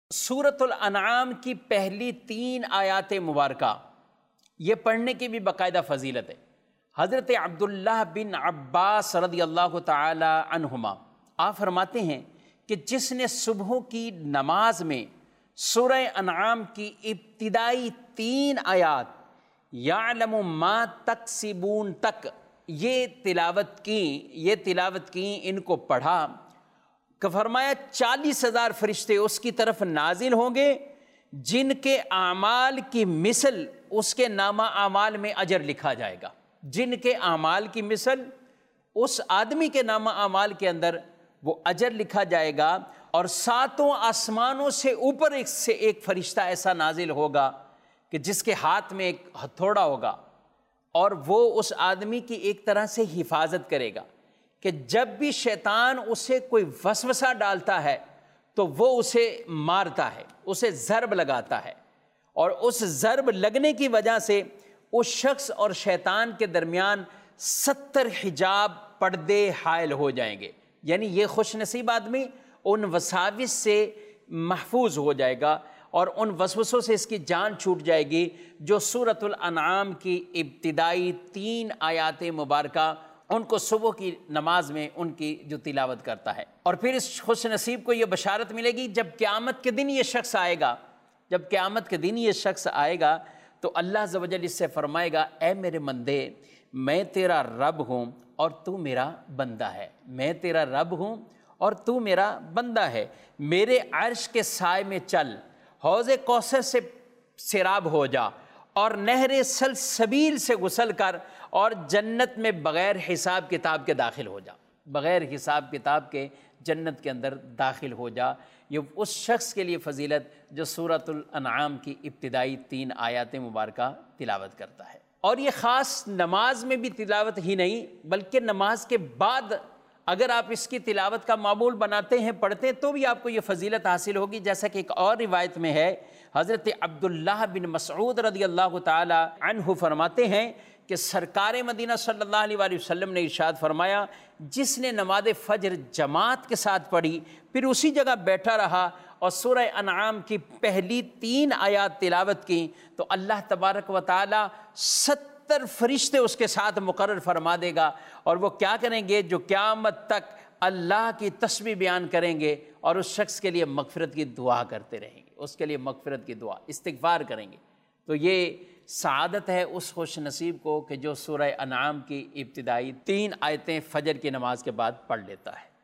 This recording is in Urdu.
سورۃ الانعام کی پہلی 3 آیات مبارکہ یہ پڑھنے کی بھی باقاعدہ فضیلت ہے۔ حضرت عبداللہ بن عباس رضی اللہ تعالی عنہما آپ فرماتے ہیں کہ جس نے صبح کی نماز میں سورہ انعام کی ابتدائی 3 آیات یعلم ما تکسبون تک یہ تلاوت کی ان کو پڑھا کہ فرمایا 40,000 فرشتے اس کی طرف نازل ہوں گے جن کے اعمال کی مثل اس کے نامہ اعمال میں اجر لکھا جائے گا۔ جن کے اعمال کی مثل اس آدمی کے نامہ اعمال کے اندر وہ اجر لکھا جائے گا، اور 7 آسمانوں سے اوپر ایک فرشتہ ایسا نازل ہوگا کہ جس کے ہاتھ میں ایک ہتھوڑا ہوگا، اور وہ اس آدمی کی ایک طرح سے حفاظت کرے گا کہ جب بھی شیطان اسے کوئی وسوسہ ڈالتا ہے تو وہ اسے مارتا ہے، اسے ضرب لگاتا ہے، اور اس ضرب لگنے کی وجہ سے اس شخص اور شیطان کے درمیان 70 حجاب پردے حائل ہو جائیں گے۔ یعنی یہ خوش نصیب آدمی ان وساوس سے محفوظ ہو جائے گا اور ان وسوسوں سے اس کی جان چھوٹ جائے گی جو سورۃ الانعام کی ابتدائی 3 آیات مبارکہ ان کو صبح کی نماز میں ان کی جو تلاوت کرتا ہے۔ اور پھر اس خوش نصیب کو یہ بشارت ملے گی جب قیامت کے دن یہ شخص آئے گا، تو اللہ عز و جل اس سے فرمائے گا، اے میرے بندے میں تیرا رب ہوں اور تو میرا بندہ ہے، میں تیرا رب ہوں اور تو میرا بندہ ہے، میرے عرش کے سائے میں چل، حوض کوثر سے سیراب ہو جا، اور نہر سلسبیل سے غسل کر، اور جنت میں بغیر حساب کتاب کے داخل ہو جا، بغیر حساب کتاب کے جنت کے اندر داخل ہو جا۔ یہ اس شخص کے لیے فضیلت جو سورۃ الانعام کی ابتدائی 3 آیات مبارکہ تلاوت کرتا ہے۔ اور یہ خاص نماز میں بھی تلاوت ہی نہیں بلکہ نماز کے بعد اگر آپ اس کی تلاوت کا معمول بناتے ہیں، پڑھتے ہیں، تو بھی آپ کو یہ فضیلت حاصل ہوگی، جیسا کہ ایک اور روایت میں ہے، حضرت عبداللہ بن مسعود رضی اللہ تعالی عنہ فرماتے ہیں کہ سرکار مدینہ صلی اللہ علیہ وآلہ وسلم نے ارشاد فرمایا، جس نے نماز فجر جماعت کے ساتھ پڑھی پھر اسی جگہ بیٹھا رہا اور سورہ انعام کی پہلی 3 آیات تلاوت کی، تو اللہ تبارک و تعالی 70 فرشتے اس کے ساتھ مقرر فرما دے گا، اور وہ کیا کریں گے؟ جو قیامت تک اللہ کی تسبیح بیان کریں گے اور اس شخص کے لیے مغفرت کی دعا کرتے رہیں گے، اس کے لیے مغفرت کی دعا استغفار کریں گے۔ تو یہ سعادت ہے اس خوش نصیب کو کہ جو سورہ انعام کی ابتدائی 3 آیتیں فجر کی نماز کے بعد پڑھ لیتا ہے۔